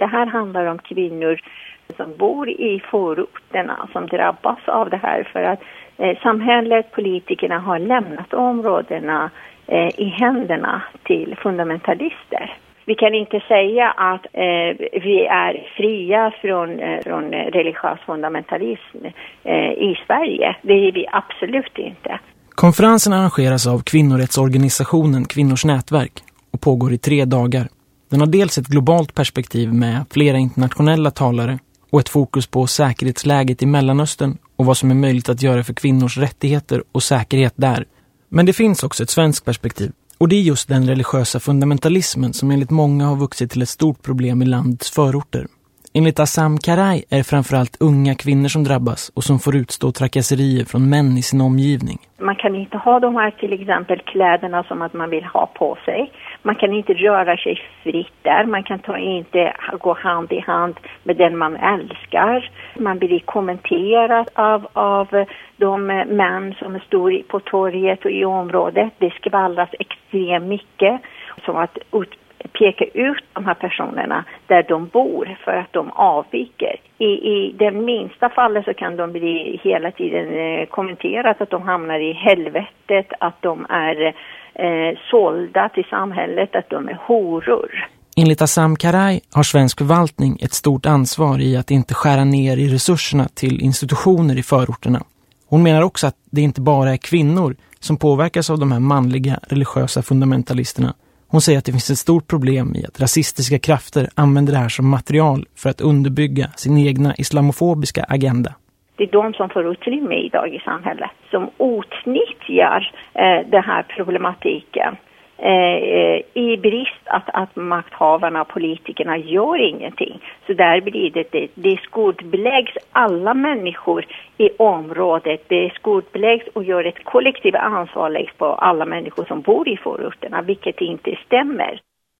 Det här handlar om kvinnor som bor i förorterna som drabbas av det här för att samhället, politikerna har lämnat områdena i händerna till fundamentalister. Vi kan inte säga att vi är fria från religiös fundamentalism i Sverige. Det är vi absolut inte. Konferensen arrangeras av kvinnorättsorganisationen Kvinnors nätverk och pågår i 3 dagar. Den har dels ett globalt perspektiv med flera internationella talare och ett fokus på säkerhetsläget i Mellanöstern och vad som är möjligt att göra för kvinnors rättigheter och säkerhet där. Men det finns också ett svenskt perspektiv. Och det är just den religiösa fundamentalismen som enligt många har vuxit till ett stort problem i landets förorter. Enligt Assam Karai är det framförallt unga kvinnor som drabbas och som får utstå trakasserier från män i sin omgivning. Man kan inte ha de här till exempel kläderna som att man vill ha på sig. Man kan inte röra sig fritt där. Man kan inte gå hand i hand med den man älskar. Man blir kommenterad av de män som står på torget och i området. Det skvallras extremt mycket. Som att peka ut de här personerna där de bor för att de avviker. I den minsta fallet så kan de bli hela tiden kommenterat att de hamnar i helvetet, att de är sålda till samhället, att de är horor. Enligt Assam Karai har svensk förvaltning ett stort ansvar i att inte skära ner i resurserna till institutioner i förorterna. Hon menar också att det inte bara är kvinnor som påverkas av de här manliga religiösa fundamentalisterna. Hon säger att det finns ett stort problem i att rasistiska krafter använder det här som material för att underbygga sin egna islamofobiska agenda. Det är de som får utrymme idag i samhället som utnyttjar den här problematiken i brist att makthavarna och politikerna gör ingenting. Så där blir det skuldbeläggs alla människor i området. Det skuldbeläggs och gör ett kollektivt ansvar läggs på alla människor som bor i förorterna, vilket inte stämmer.